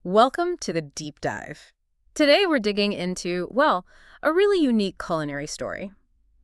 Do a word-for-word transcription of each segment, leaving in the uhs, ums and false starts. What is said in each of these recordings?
Welcome to the Deep Dive. Today we're digging into, well, a really unique culinary story.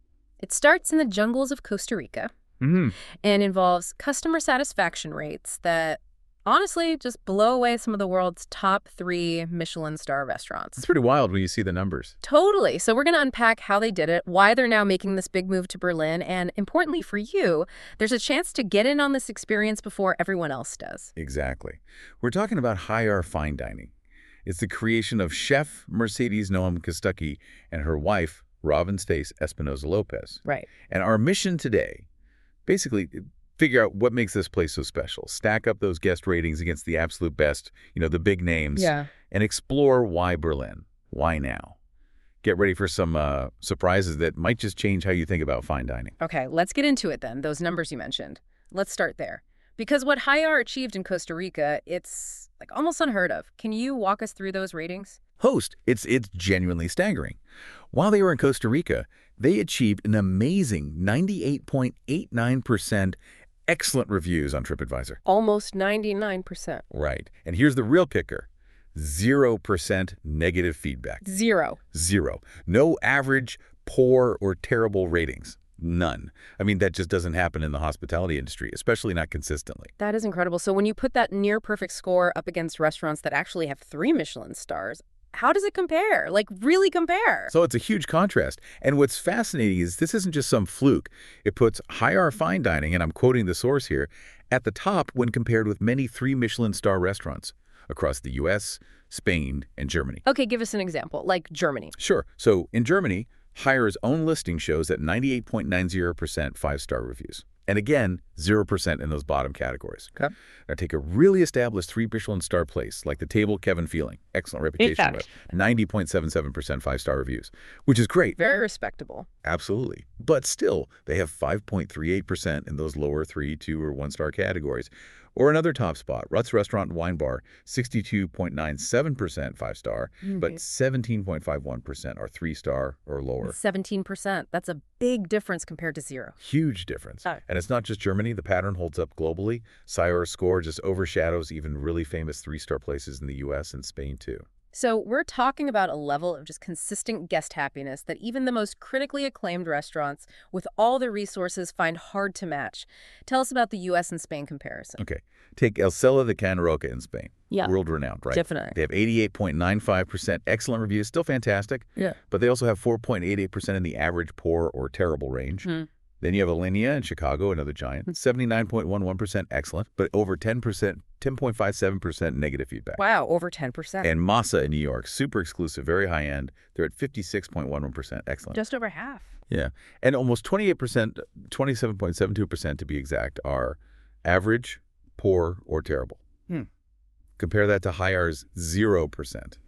It starts in the jungles of Costa Rica hmm and involves customer satisfaction rates that honestly just blow away some of the world's top three Michelin star restaurants. It's pretty wild when you see the numbers. Totally. So we're going to unpack how they did it, why they're now making this big move to Berlin, and importantly for you, there's a chance to get in on this experience before everyone else does. Exactly. We're talking about high-R fine dining. It's the creation of chef Mercedes Noam Kostecki and her wife, Robin Stace Espinosa Lopez. Right. And our mission today, basically, figure out what makes this place so special, stack up those guest ratings against the absolute best, you know, the big names, Yeah. and explore why Berlin, why now. Get ready for some uh, surprises that might just change how you think about fine dining. Okay, let's get into it then, those numbers you mentioned. Let's start there. Because what Haier achieved in Costa Rica, it's like almost unheard of. Can you walk us through those ratings? Host, it's it's genuinely staggering. While they were in Costa Rica, they achieved an amazing ninety-eight point eight nine percent excellent reviews on TripAdvisor. Almost ninety-nine percent. Right. And here's the real kicker. Zero percent negative feedback. Zero. Zero. No average, poor, or terrible ratings. None. I mean, that just doesn't happen in the hospitality industry, especially not consistently. That is incredible. So when you put that near perfect score up against restaurants that actually have three Michelin stars, how does it compare? Like, really compare? So it's a huge contrast. And what's fascinating is this isn't just some fluke. It puts high-R fine dining, and I'm quoting the source here, at the top when compared with many three Michelin star restaurants across the U S, Spain, and Germany. Okay, give us an example, like Germany. Sure. So in Germany, Haier's own listing shows that ninety-eight point nine zero percent five-star reviews. And again, zero percent in those bottom categories. Okay. Now take a really established three Michelin star place like the Table Kevin Feeling, excellent reputation, Yeah. with ninety point seven seven percent five-star reviews, which is great. Very respectable. Absolutely. But still, they have five point three eight percent in those lower three, two, or one-star categories. Or another top spot, Rutt's Restaurant and Wine Bar, sixty-two point nine seven percent five-star, but seventeen point five one percent are three-star or lower. seventeen percent. That's a big difference compared to zero. Huge difference. Oh. And it's not just Germany. The pattern holds up globally. Haier's score just overshadows even really famous three-star places in the U S and Spain, too. So we're talking about a level of just consistent guest happiness that even the most critically acclaimed restaurants with all the resources find hard to match. Tell us about the U S and Spain comparison. Okay. Take El Cella de Can Roca in Spain. Yeah. World-renowned, right? Definitely. They have eighty-eight point nine five percent excellent reviews, still fantastic. Yeah. But they also have four point eight eight percent in the average, poor, or terrible range. Hmm. Then you have Alinea in Chicago, another giant, seventy-nine point one one percent excellent, but over ten percent, ten point five seven percent negative feedback. Wow, over ten percent. And Masa in New York, super exclusive, very high-end. They're at fifty-six point one one percent excellent. Just over half. Yeah. And almost twenty-eight percent, twenty-seven point seven two percent to be exact, are average, poor, or terrible. Hmm. Compare that to Haier's zero percent.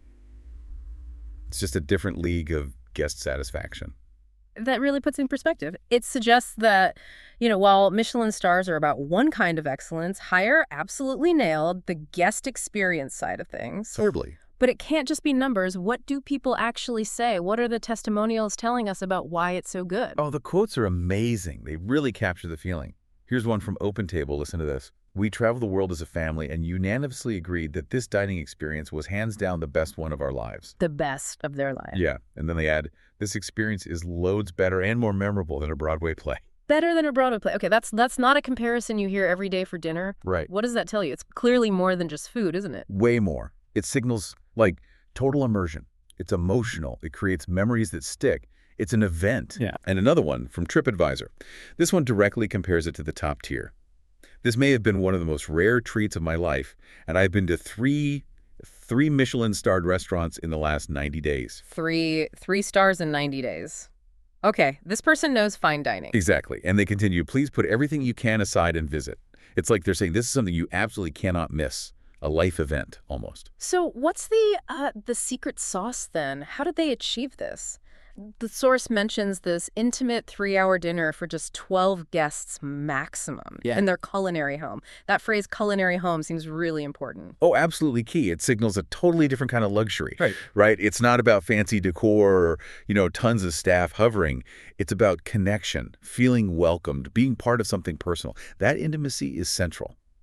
It's just a different league of guest satisfaction. That really puts it in perspective. It suggests that, you know, while Michelin stars are about one kind of excellence, Haier absolutely nailed the guest experience side of things. Totally. But it can't just be numbers. What do people actually say? What are the testimonials telling us about why it's so good? Oh, the quotes are amazing. They really capture the feeling. Here's one from Open Table. Listen to this. We traveled the world as a family and unanimously agreed that this dining experience was hands down the best one of our lives. The best of their life. Yeah. And then they add, this experience is loads better and more memorable than a Broadway play. Better than a Broadway play. Okay, that's that's not a comparison you hear every day for dinner. Right. What does that tell you? It's clearly more than just food, isn't it? Way more. It signals like total immersion. It's emotional. It creates memories that stick. It's an event. Yeah. And another one from TripAdvisor. This one directly compares it to the top tier. This may have been one of the most rare treats of my life, and I've been to three three Michelin-starred restaurants in the last ninety days. Three three stars in ninety days. Okay, this person knows fine dining. Exactly. And they continue, please put everything you can aside and visit. It's like they're saying this is something you absolutely cannot miss. A life event, almost. So what's the uh, the secret sauce then? How did they achieve this? The source mentions this intimate three-hour dinner for just twelve guests maximum Yeah. in their culinary home. That phrase culinary home seems really important. Oh, absolutely key. It signals a totally different kind of luxury. Right. Right? It's not about fancy decor or, you know, tons of staff hovering. It's about connection, feeling welcomed, being part of something personal. That intimacy is central.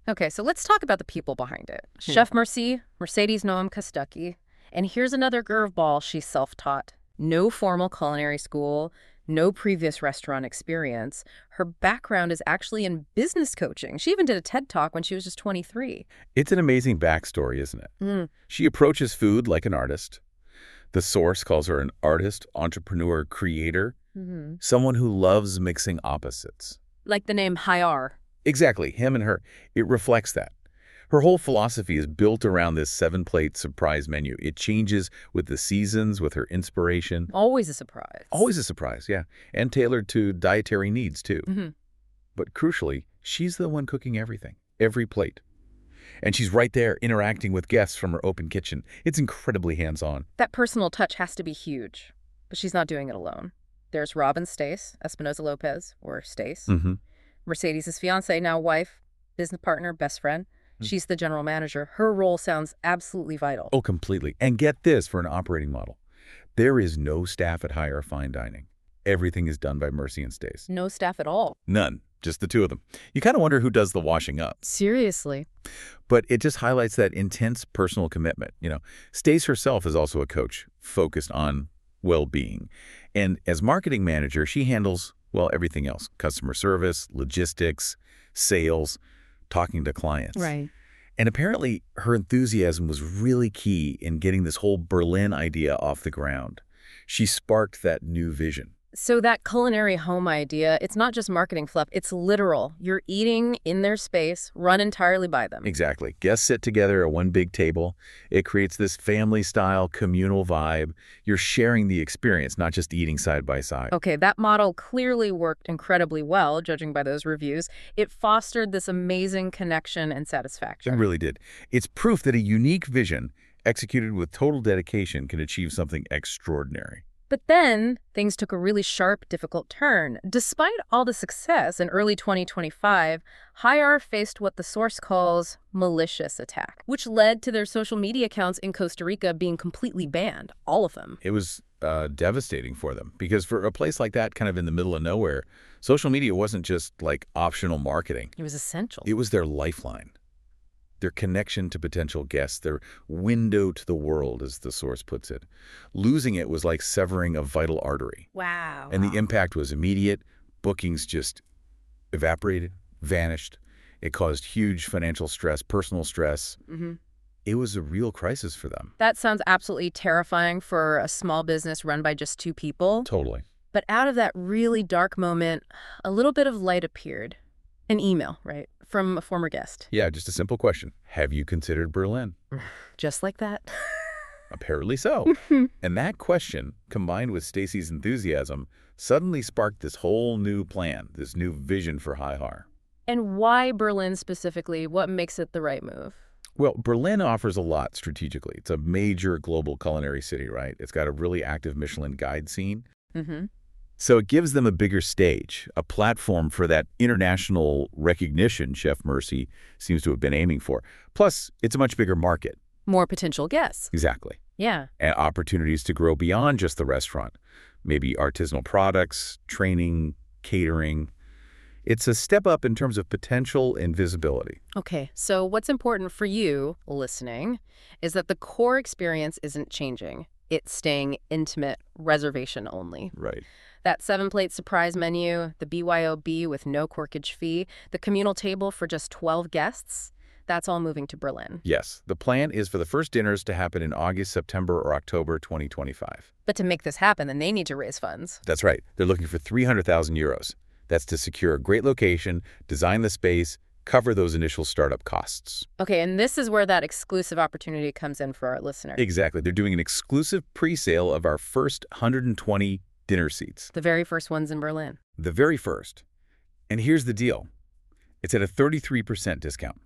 Okay, so let's talk about the people behind it. Chef Merci, Mercedes Noam Kostucky. And here's another curveball she's self-taught. No formal culinary school, no previous restaurant experience. Her background is actually in business coaching. She even did a TED Talk when she was just twenty-three. It's an amazing backstory, isn't it? Mm. She approaches food like an artist. The source calls her an artist, entrepreneur, creator, Mm-hmm. someone who loves mixing opposites. Like the name Hayar. Exactly, him and her. It reflects that. Her whole philosophy is built around this seven-plate surprise menu. It changes with the seasons, with her inspiration. Always a surprise. Always a surprise, yeah. And tailored to dietary needs, too. Mm-hmm. But crucially, she's the one cooking everything, every plate. And she's right there interacting with guests from her open kitchen. It's incredibly hands-on. That personal touch has to be huge. But she's not doing it alone. There's Robin Stace, Espinosa Lopez, or Stace. Mm-hmm. Mercedes' fiance, now wife, business partner, best friend. She's the general manager. Her role sounds absolutely vital. Oh, completely. And get this for an operating model. There is no staff at Higher Fine Dining. Everything is done by Mercy and Stace. No staff at all. None. Just the two of them. You kind of wonder who does the washing up. Seriously. But it just highlights that intense personal commitment. You know, Stace herself is also a coach focused on well-being. And as marketing manager, she handles, well, everything else. Customer service, logistics, sales, talking to clients. Right. And apparently her enthusiasm was really key in getting this whole Berlin idea off the ground. She sparked that new vision. So that culinary home idea, it's not just marketing fluff, it's literal. You're eating in their space, run entirely by them. Exactly. Guests sit together at one big table. It creates this family-style communal vibe. You're sharing the experience, not just eating side by side. Okay, that model clearly worked incredibly well, judging by those reviews. It fostered this amazing connection and It satisfaction. really did. It's proof that a unique vision, executed with total dedication, can achieve something extraordinary. But then things took a really sharp, difficult turn. Despite all the success in early twenty twenty-five, Hayar faced what the source calls malicious attack, which led to their social media accounts in Costa Rica being completely banned, all of them. It was uh, devastating for them because for a place like that, kind of in the middle of nowhere, social media wasn't just like optional marketing. It was essential. It was their lifeline, their connection to potential guests, their window to the world, as the source puts it. Losing it was like severing a vital artery. Wow. And the impact was immediate. Bookings just evaporated, vanished. It caused huge financial stress, personal stress. Mm-hmm. It was a real crisis for them. That sounds absolutely terrifying for a small business run by just two people. Totally. But out of that really dark moment, a little bit of light appeared. An email, right, from a former guest. Yeah, just a simple question. Have you considered Berlin? Just like that. Apparently so. And that question, combined with Stacy's enthusiasm, suddenly sparked this whole new plan, this new vision for Hayar. And why Berlin specifically? What makes it the right move? Well, Berlin offers a lot strategically. It's a major global culinary city, right? It's got a really active Michelin guide scene. Mm-hmm. So it gives them a bigger stage, a platform for that international recognition Chef Merci seems to have been aiming for. Plus, it's a much bigger market. More potential guests. Exactly. Yeah. And opportunities to grow beyond just the restaurant. Maybe artisanal products, training, catering. It's a step up in terms of potential and visibility. Okay, so what's important for you, listening, is that the core experience isn't changing. It's staying intimate, reservation only. Right. That seven-plate surprise menu, the B Y O B with no corkage fee, the communal table for just twelve guests, that's all moving to Berlin. Yes. The plan is for the first dinners to happen in August, September, or October twenty twenty-five. But to make this happen, then they need to raise funds. That's right. They're looking for three hundred thousand euros. That's to secure a great location, design the space, cover those initial startup costs. Okay, and this is where that exclusive opportunity comes in for our listeners. Exactly. They're doing an exclusive pre-sale of our first one hundred twenty dinner seats. The very first ones in Berlin. The very first. And here's the deal. It's at a thirty-three percent discount.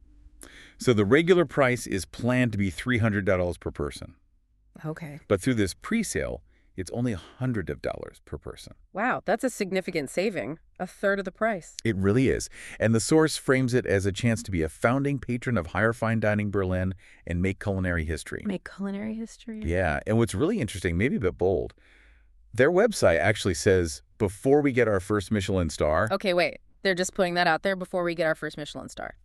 So the regular price is planned to be three hundred dollars per person. Okay. But through this pre-sale, it's only one hundred dollars per person. Wow, that's a significant saving. A third of the price. It really is. And the source frames it as a chance to be a founding patron of Higher Fine Dining Berlin and make culinary history. Make culinary history? Yeah, and what's really interesting, maybe a bit bold, their website actually says, before we get our first Michelin star. Okay, wait. They're just putting that out there before we get our first Michelin star.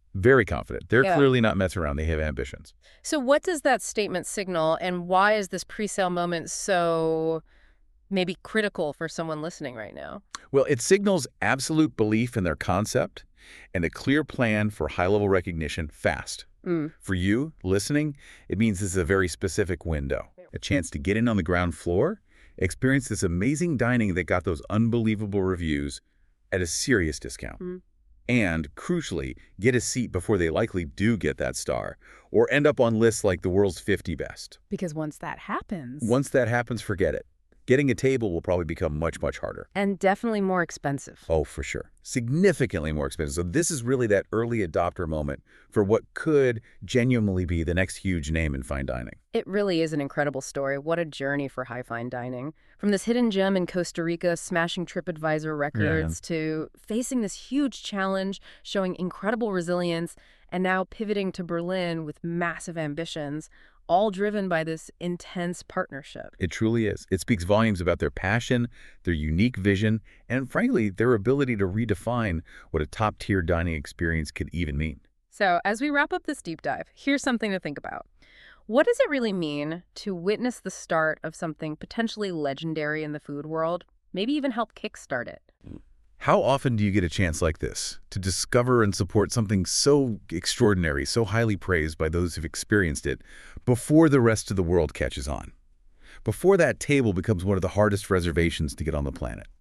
Very confident. They're Yeah. clearly not messing around. They have ambitions. So what does that statement signal, and why is this pre-sale moment so maybe critical for someone listening right now? Well, it signals absolute belief in their concept and a clear plan for high-level recognition fast. Mm. For you, listening, it means this is a very specific window, a chance to get in on the ground floor, experience this amazing dining that got those unbelievable reviews at a serious discount. Mm. And, crucially, get a seat before they likely do get that star, or end up on lists like the world's fifty best. Because once that happens... Once that happens, forget it. Getting a table will probably become much, much harder. And definitely more expensive. Oh, for sure. Significantly more expensive. So this is really that early adopter moment for what could genuinely be the next huge name in fine dining. It really is an incredible story. What a journey for high fine dining. From this hidden gem in Costa Rica smashing TripAdvisor records to facing this huge challenge, showing incredible resilience, and now pivoting to Berlin with massive ambitions, all driven by this intense partnership. It truly is. It speaks volumes about their passion, their unique vision, and frankly, their ability to redefine what a top-tier dining experience could even mean. So as we wrap up this deep dive, here's something to think about. What does it really mean to witness the start of something potentially legendary in the food world? Maybe even help kickstart it. How often do you get a chance like this to discover and support something so extraordinary, so highly praised by those who've experienced it before the rest of the world catches on? Before that table becomes one of the hardest reservations to get on the planet?